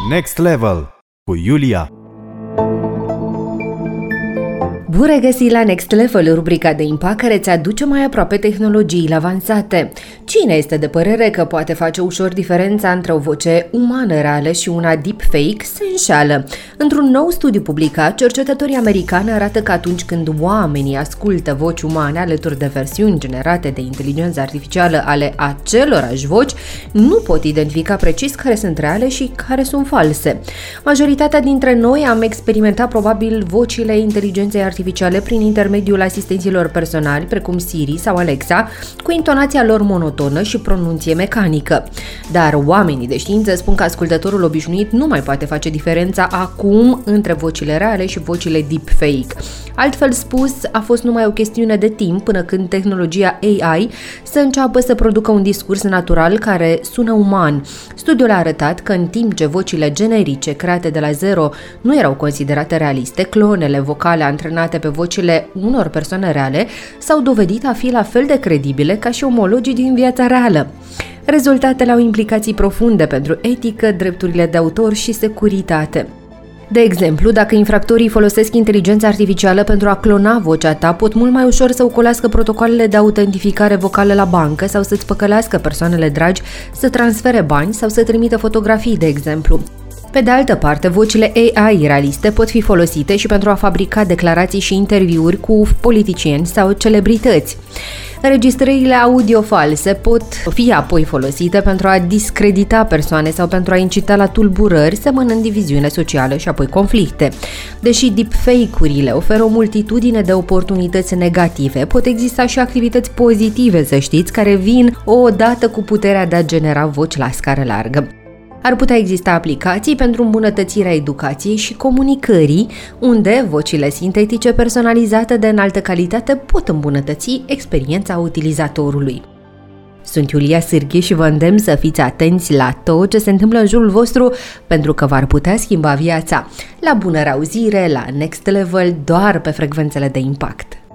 Next Level cu Iulia. Bun regăsit la Next Level, rubrica de impact care îți aduce mai aproape tehnologiile avansate. Cine este de părere că poate face ușor diferența între o voce umană reală și una deepfake se înșală. Într-un nou studiu publicat, cercetătorii americani arată că atunci când oamenii ascultă voci umane alături de versiuni generate de inteligență artificială ale acelorași voci, nu pot identifica precis care sunt reale și care sunt false. Majoritatea dintre noi am experimentat probabil vocile inteligenței artificiale prin intermediul asistenților personali, precum Siri sau Alexa, cu intonația lor monotonă și pronunție mecanică. Dar oamenii de știință spun că ascultătorul obișnuit nu mai poate face diferența acum între vocile reale și vocile deepfake. Altfel spus, a fost numai o chestiune de timp până când tehnologia AI să înceapă să producă un discurs natural care sună uman. Studiul a arătat că în timp ce vocile generice create de la zero nu erau considerate realiste, clonele vocale antrenate pe vocile unor persoane reale s-au dovedit a fi la fel de credibile ca și omologii din viața reală. Rezultatele au implicații profunde pentru etică, drepturile de autor și securitate. De exemplu, dacă infractorii folosesc inteligența artificială pentru a clona vocea ta, pot mult mai ușor să ocolească protocoalele de autentificare vocală la bancă sau să-ți păcălească persoanele dragi să transfere bani sau să trimită fotografii, de exemplu. Pe de altă parte, vocile AI realiste pot fi folosite și pentru a fabrica declarații și interviuri cu politicieni sau celebrități. Înregistrările audio false pot fi apoi folosite pentru a discredita persoane sau pentru a incita la tulburări, semănând diviziune socială și apoi conflicte. Deși deepfake-urile oferă o multitudine de oportunități negative, pot exista și activități pozitive, să știți, care vin odată cu puterea de a genera voci la scară largă. Ar putea exista aplicații pentru îmbunătățirea educației și comunicării, unde vocile sintetice personalizate de înaltă calitate pot îmbunătăți experiența utilizatorului. Sunt Iulia Sârghi și vă îndemn să fiți atenți la tot ce se întâmplă în jurul vostru, pentru că v-ar putea schimba viața. La bună reauzire, la Next Level, doar pe frecvențele de impact.